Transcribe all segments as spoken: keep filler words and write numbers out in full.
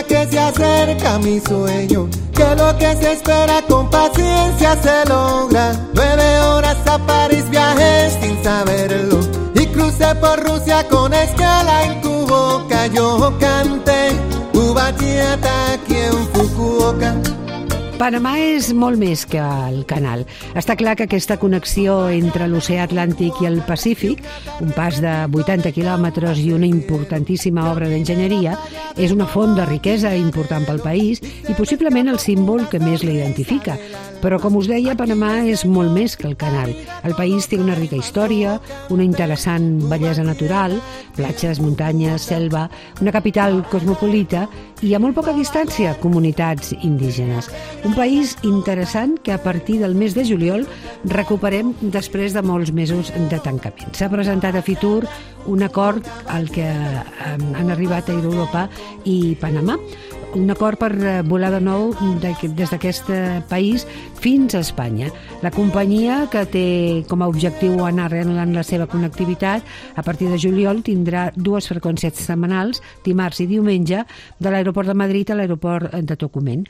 ya que se acerca mi sueño, que lo que se espera con paciencia se logra. Nueve horas a París viajé sin saberlo y crucé por Rusia con escala en Kuboka. Yo canté Ubatiata aquí en Fukuoka. Panamà és molt més que el canal. Està clar que aquesta connexió entre l'oceà Atlàntic i el Pacífic, un pas de vuitanta quilòmetres i una importantíssima obra d'enginyeria, és una font de riquesa important pel país i possiblement el símbol que més l'identifica. Però, com us deia, Panamà és molt més que el canal. El país té una rica història, una interessant bellesa natural, platges, muntanyes, selva, una capital cosmopolita i a molt poca distància comunitats indígenes. Un país interessant que a partir del mes de juliol recuperem després de molts mesos de tancament. S'ha presentat a Fitur un acord al que han arribat a Europa i Panamà, un acord per volar de nou des d'aquest país fins a Espanya. La companyia, que té com a objectiu anar arreglant la seva connectivitat, a partir de juliol tindrà dues freqüències setmanals, dimarts i diumenge, de l'aeroport de Madrid a l'aeroport de Tocumen.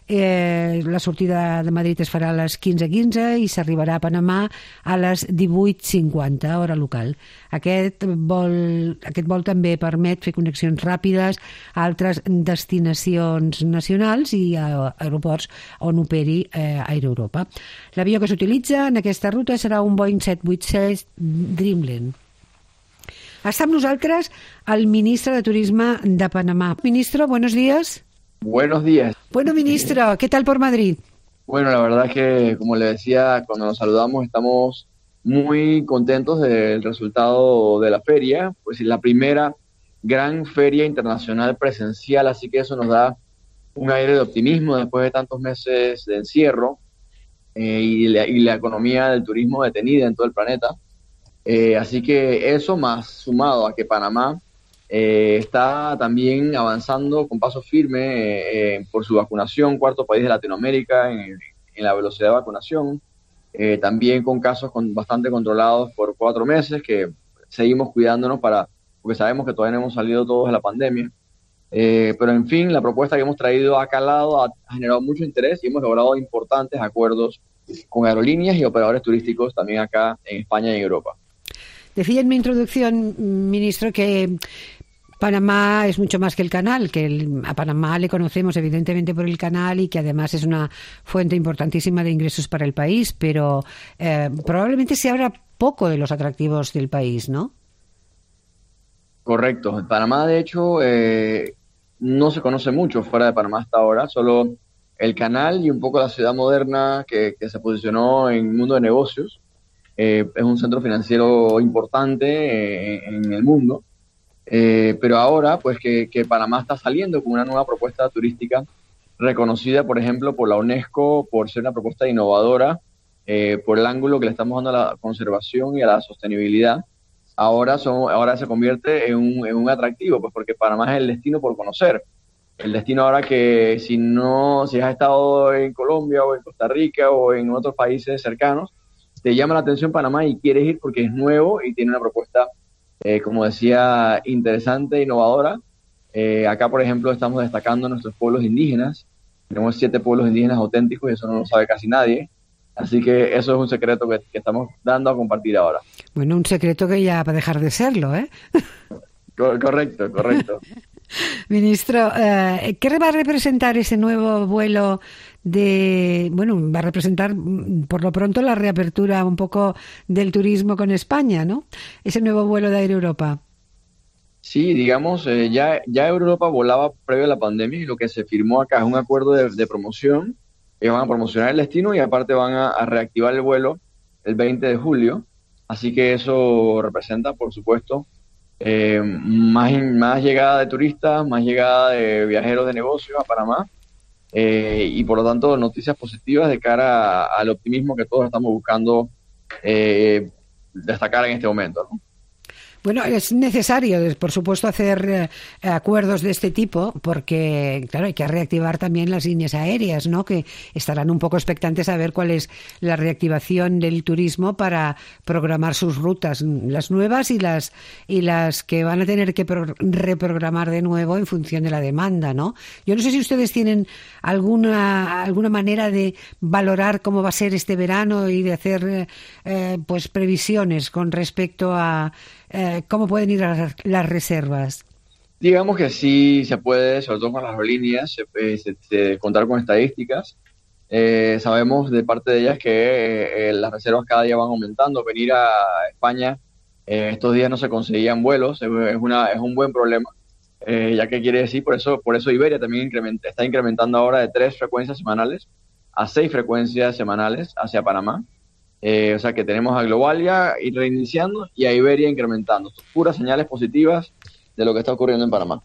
Eh, la sortida de Madrid es farà a les quinze quinze i s'arribarà a Panamà a les divuit cinquanta, hora local. Aquest vol, aquest vol també permet fer connexions ràpides a altres destinacions nacionals i a aeroports on operi eh, Air Europa. L'avió que s'utilitza en aquesta ruta serà un Boeing set vuitanta-set Dreamliner. Està amb nosaltres el ministre de Turisme de Panamà. Ministro, buenos días. Buenos días. Bueno, ministro, ¿qué tal por Madrid? Bueno, la verdad es que, como le decía, cuando nos saludamos estamos muy contentos del resultado de la feria, pues es la primera gran feria internacional presencial, así que eso nos da un aire de optimismo después de tantos meses de encierro eh, y, la, y la economía del turismo detenida en todo el planeta. Eh, así que eso, más sumado a que Panamá Eh, está también avanzando con paso firme eh, eh, por su vacunación, cuarto país de Latinoamérica en, en la velocidad de vacunación, eh, también con casos con, bastante controlados por cuatro meses, que seguimos cuidándonos para, porque sabemos que todavía no hemos salido todos de la pandemia, eh, pero en fin, la propuesta que hemos traído ha calado, ha, ha generado mucho interés y hemos logrado importantes acuerdos con aerolíneas y operadores turísticos también acá en España y en Europa. Decía en mi introducción, ministro, que Panamá es mucho más que el canal, que el, a Panamá le conocemos evidentemente por el canal y que además es una fuente importantísima de ingresos para el país, pero eh, probablemente se habla poco de los atractivos del país, ¿no? Correcto. En Panamá, de hecho, eh, no se conoce mucho fuera de Panamá hasta ahora, solo el canal y un poco la ciudad moderna que, que se posicionó en el mundo de negocios. Eh, es un centro financiero importante eh, en el mundo, eh, pero ahora pues que, que Panamá está saliendo con una nueva propuesta turística reconocida, por ejemplo, por la UNESCO, por ser una propuesta innovadora, eh, por el ángulo que le estamos dando a la conservación y a la sostenibilidad. Ahora, son, ahora se convierte en un, en un atractivo, pues porque Panamá es el destino por conocer. El destino ahora que si no, si has estado en Colombia o en Costa Rica o en otros países cercanos, te llama la atención Panamá y quieres ir porque es nuevo y tiene una propuesta, eh, como decía, interesante, innovadora. Eh, acá, por ejemplo, estamos destacando nuestros pueblos indígenas. Tenemos siete pueblos indígenas auténticos y eso no lo sabe casi nadie. Así que eso es un secreto que, que estamos dando a compartir ahora. Bueno, un secreto que ya va a dejar de serlo, ¿eh? Co- correcto, correcto. Ministro, eh, ¿qué va a representar ese nuevo vuelo de, bueno, va a representar por lo pronto la reapertura un poco del turismo con España, ¿no? Ese nuevo vuelo de Air Europa. Sí, digamos, eh, ya, ya Europa volaba previo a la pandemia y lo que se firmó acá es un acuerdo de, de promoción. Ellos van a promocionar el destino y aparte van a, a reactivar el vuelo el veinte de julio. Así que eso representa, por supuesto, eh, más, más llegada de turistas, más llegada de viajeros de negocios a Panamá. Eh, y por lo tanto noticias positivas de cara a, al optimismo que todos estamos buscando eh, destacar en este momento, ¿no? Bueno, es necesario, por supuesto, hacer eh, acuerdos de este tipo porque, claro, hay que reactivar también las líneas aéreas, ¿no? Que estarán un poco expectantes a ver cuál es la reactivación del turismo para programar sus rutas, las nuevas y las y las que van a tener que pro- reprogramar de nuevo en función de la demanda, ¿no? Yo no sé si ustedes tienen alguna alguna manera de valorar cómo va a ser este verano y de hacer eh, pues previsiones con respecto a Eh, ¿cómo pueden ir las, las reservas? Digamos que sí se puede, sobre todo con las aerolíneas, se, eh, se- se- contar con estadísticas. Eh, sabemos de parte de ellas que eh, eh, las reservas cada día van aumentando. Venir a España eh, estos días no se conseguían vuelos, es, es una, es un buen problema. Eh, ya que quiere decir, por eso, por eso Iberia también incrementa, está incrementando ahora de tres frecuencias semanales a seis frecuencias semanales hacia Panamá. Eh, o sea que tenemos a Globalia ir reiniciando y a Iberia incrementando. Puras señales positivas de lo que está ocurriendo en Panamá.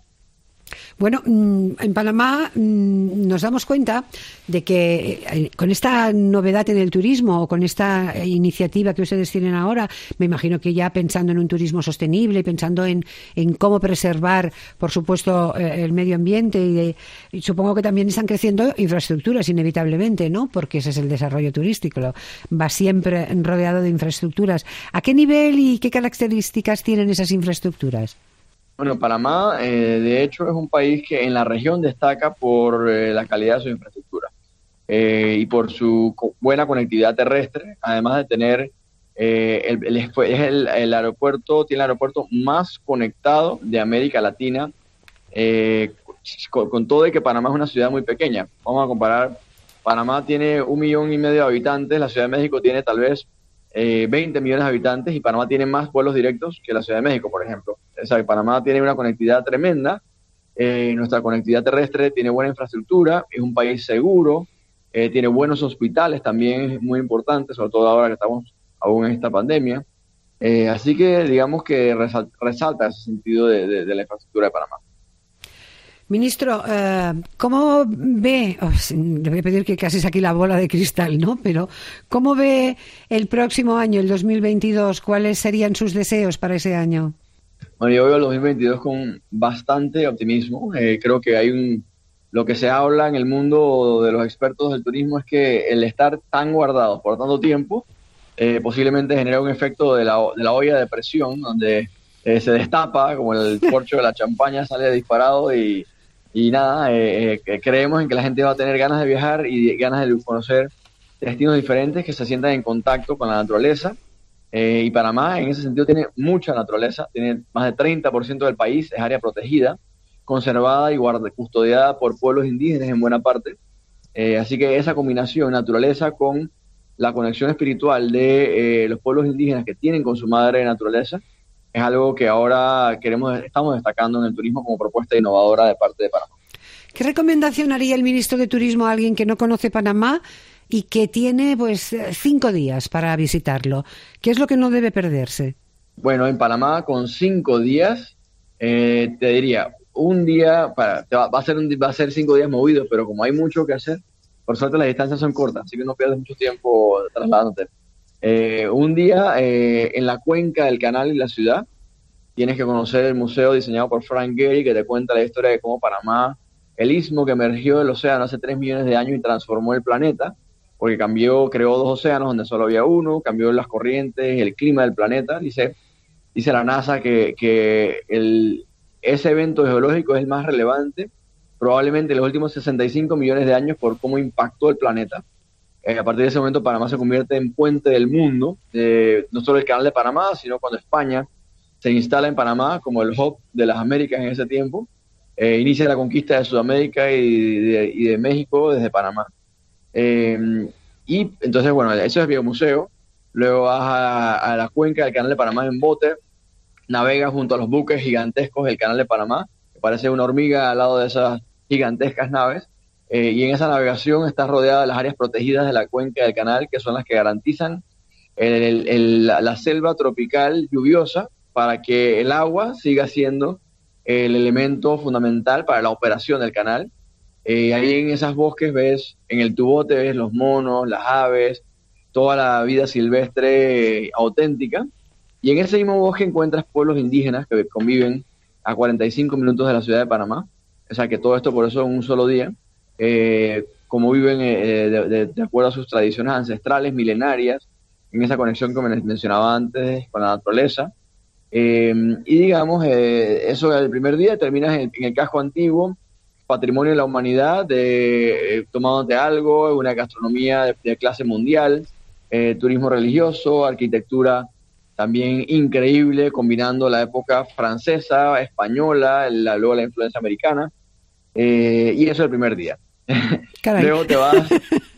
Bueno, en Panamá nos damos cuenta de que con esta novedad en el turismo o con esta iniciativa que ustedes tienen ahora, me imagino que ya pensando en un turismo sostenible, pensando en, en cómo preservar, por supuesto, el medio ambiente y, de, y supongo que también están creciendo infraestructuras inevitablemente, ¿no? Porque ese es el desarrollo turístico, va siempre rodeado de infraestructuras. ¿A qué nivel y qué características tienen esas infraestructuras? Bueno, Panamá, eh, de hecho, es un país que en la región destaca por eh, la calidad de su infraestructura eh, y por su co- buena conectividad terrestre, además de tener eh, el, el, es el, el aeropuerto, tiene el aeropuerto más conectado de América Latina, eh, con, con todo y que Panamá es una ciudad muy pequeña. Vamos a comparar, Panamá tiene un millón y medio de habitantes, la Ciudad de México tiene tal vez eh, veinte millones de habitantes y Panamá tiene más vuelos directos que la Ciudad de México, por ejemplo. O sea, Panamá tiene una conectividad tremenda, eh, nuestra conectividad terrestre tiene buena infraestructura, es un país seguro, eh, tiene buenos hospitales, también es muy importante, sobre todo ahora que estamos aún en esta pandemia. Eh, así que digamos que resal- resalta ese sentido de, de, de la infraestructura de Panamá. Ministro, eh, ¿cómo ve, oh, le voy a pedir que casi saque la bola de cristal, ¿no? Pero ¿cómo ve el próximo año, el dos mil veintidós? ¿Cuáles serían sus deseos para ese año? Bueno, yo veo el dos mil veintidós con bastante optimismo. Eh, creo que hay un, lo que se habla en el mundo de los expertos del turismo es que el estar tan guardados por tanto tiempo eh, posiblemente genera un efecto de la, de la olla de presión, donde eh, se destapa, como el corcho de la champaña sale disparado y, y nada, eh, eh, creemos en que la gente va a tener ganas de viajar y ganas de conocer destinos diferentes que se sientan en contacto con la naturaleza. Eh, y Panamá en ese sentido tiene mucha naturaleza, tiene más de treinta por ciento del país, es área protegida, conservada y guarda, custodiada por pueblos indígenas en buena parte. Eh, así que esa combinación naturaleza con la conexión espiritual de eh, los pueblos indígenas que tienen con su madre naturaleza es algo que ahora queremos, estamos destacando en el turismo como propuesta innovadora de parte de Panamá. ¿Qué recomendación haría el ministro de Turismo a alguien que no conoce Panamá y que tiene pues cinco días para visitarlo? ¿Qué es lo que no debe perderse? Bueno, en Panamá con cinco días, eh, te diría, un día, para, te va, va, a ser un, va a ser cinco días movidos, pero como hay mucho que hacer, por suerte las distancias son cortas, así que no pierdes mucho tiempo trasladándote. Eh, un día eh, en la cuenca del canal y la ciudad, tienes que conocer el museo diseñado por Frank Gehry, que te cuenta la historia de cómo Panamá, el istmo que emergió del océano hace tres millones de años y transformó el planeta, porque cambió, creó dos océanos donde solo había uno, cambió las corrientes, el clima del planeta. Dice, dice la NASA que, que el, ese evento geológico es el más relevante, probablemente en los últimos sesenta y cinco millones de años por cómo impactó el planeta. Eh, a partir de ese momento Panamá se convierte en puente del mundo, eh, no solo el canal de Panamá, sino cuando España se instala en Panamá como el hub de las Américas en ese tiempo, eh, inicia la conquista de Sudamérica y de, y de México desde Panamá. Eh, y entonces, bueno, eso es Biomuseo. Luego vas a, a la cuenca del canal de Panamá en bote, navegas junto a los buques gigantescos del canal de Panamá, que parece una hormiga al lado de esas gigantescas naves, eh, y en esa navegación estás rodeada de las áreas protegidas de la cuenca del canal, que son las que garantizan el, el, el, la, la selva tropical lluviosa para que el agua siga siendo el elemento fundamental para la operación del canal. Eh, ahí en esos bosques ves, en el tubote ves los monos, las aves, toda la vida silvestre eh, auténtica. Y en ese mismo bosque encuentras pueblos indígenas que conviven a cuarenta y cinco minutos de la ciudad de Panamá. O sea que todo esto por eso en un solo día. Eh, como viven eh, de, de, de acuerdo a sus tradiciones ancestrales, milenarias, en esa conexión que me mencionaba antes con la naturaleza. Eh, y digamos, eh, eso el primer día terminas en, en el casco antiguo, patrimonio de la humanidad, de, eh, tomándote algo, una gastronomía de, de clase mundial, eh, turismo religioso, arquitectura también increíble, combinando la época francesa, española, la, luego la influencia americana, eh, y eso el primer día. Luego te vas,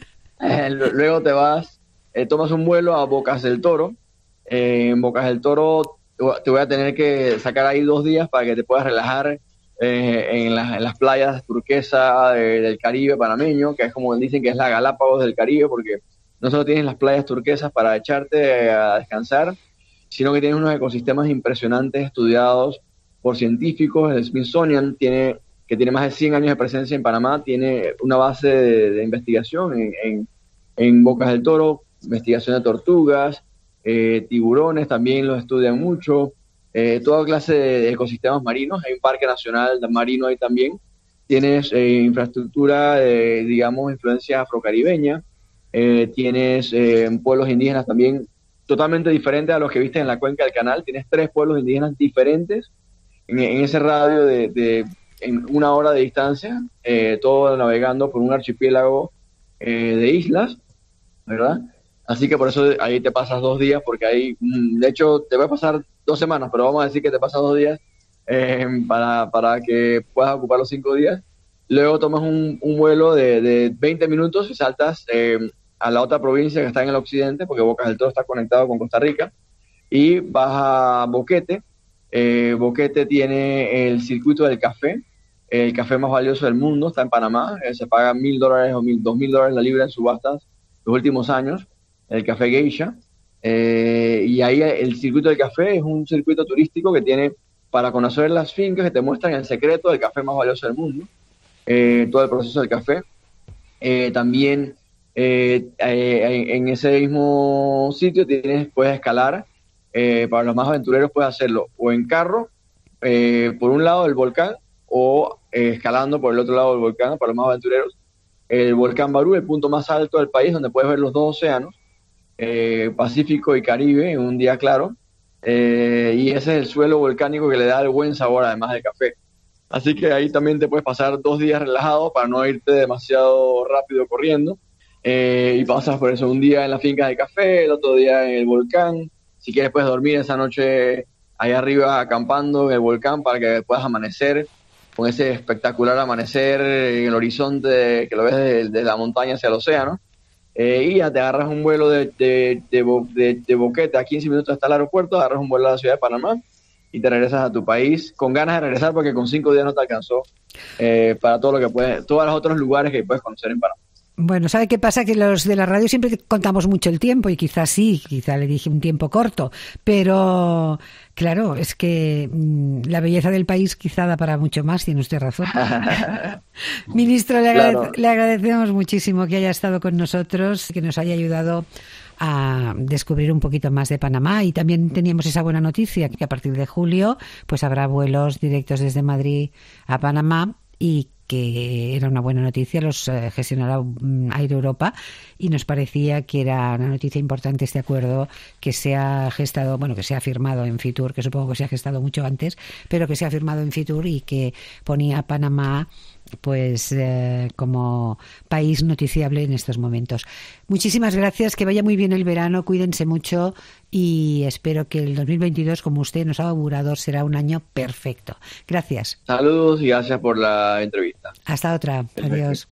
eh, luego te vas, eh, tomas un vuelo a Bocas del Toro. Eh, en Bocas del Toro te voy a tener que sacar ahí dos días para que te puedas relajar eh, en, las, en las playas turquesas de, del Caribe panameño, que es como dicen que es la Galápagos del Caribe, porque no solo tienes las playas turquesas para echarte a descansar, sino que tienes unos ecosistemas impresionantes estudiados por científicos. El Smithsonian, tiene, que tiene más de cien años de presencia en Panamá, tiene una base de, de investigación en, en, en Bocas del Toro, investigación de tortugas, eh, tiburones, también los estudian mucho, eh, toda clase de ecosistemas marinos. Hay un parque nacional marino ahí también. Tienes eh, infraestructura, de, digamos, influencia afrocaribeña, eh, tienes eh, pueblos indígenas también totalmente diferentes a los que viste en la cuenca del canal. Tienes tres pueblos indígenas diferentes en, en ese radio de, de en una hora de distancia, eh, todo navegando por un archipiélago eh, de islas, ¿verdad? Así que por eso ahí te pasas dos días, porque ahí, de hecho, te va a pasar dos semanas, pero vamos a decir que te pasas dos días eh, para, para que puedas ocupar los cinco días. Luego tomas un, un vuelo de, de veinte minutos y saltas eh, a la otra provincia que está en el occidente, porque Bocas del Toro está conectado con Costa Rica, y vas a Boquete. Eh, Boquete tiene el circuito del café, el café más valioso del mundo, está en Panamá, eh, se paga mil dólares o mil, dos mil dólares la libra en subastas los últimos años, el café Geisha, eh, y ahí el circuito del café es un circuito turístico que tiene para conocer las fincas que te muestran el secreto del café más valioso del mundo, eh, todo el proceso del café. Eh, también eh, eh, en ese mismo sitio tienes, puedes escalar, eh, para los más aventureros puedes hacerlo o en carro, eh, por un lado del volcán, o eh, escalando por el otro lado del volcán, para los más aventureros, el volcán Barú, el punto más alto del país, donde puedes ver los dos océanos, eh, Pacífico y Caribe, en un día claro, eh, y ese es el suelo volcánico que le da el buen sabor, además de café. Así que ahí también te puedes pasar dos días relajado para no irte demasiado rápido corriendo, eh, y pasas por eso un día en la finca de café, el otro día en el volcán. Si quieres puedes dormir esa noche ahí arriba acampando en el volcán para que puedas amanecer con ese espectacular amanecer en el horizonte que lo ves desde de la montaña hacia el océano, eh, y ya te agarras un vuelo de, de, de, de, de Boquete a quince minutos hasta el aeropuerto, agarras un vuelo a la ciudad de Panamá y te regresas a tu país con ganas de regresar, porque con cinco días no te alcanzó eh, para todo lo que puedes, todos los otros lugares que puedes conocer en Panamá. Bueno, ¿sabe qué pasa? Que los de la radio siempre contamos mucho el tiempo, y quizás sí, quizá le dije un tiempo corto, pero claro, es que mmm, la belleza del país quizá da para mucho más, tiene usted razón. Ministro, le, agradece, claro. le agradecemos muchísimo que haya estado con nosotros, que nos haya ayudado a descubrir un poquito más de Panamá, y también teníamos esa buena noticia que a partir de julio pues habrá vuelos directos desde Madrid a Panamá, y que era una buena noticia, los eh, gestionará um, Air Europa, y nos parecía que era una noticia importante este acuerdo que se ha gestado, bueno, que se ha firmado en Fitur, que supongo que se ha gestado mucho antes, pero que se ha firmado en Fitur y que ponía a Panamá pues eh, como país noticiable en estos momentos. Muchísimas gracias, que vaya muy bien el verano, cuídense mucho, y espero que el dos mil veintidós, como usted nos ha augurado, será un año perfecto. Gracias. Saludos y gracias por la entrevista. Hasta otra. Perfecto. Adiós.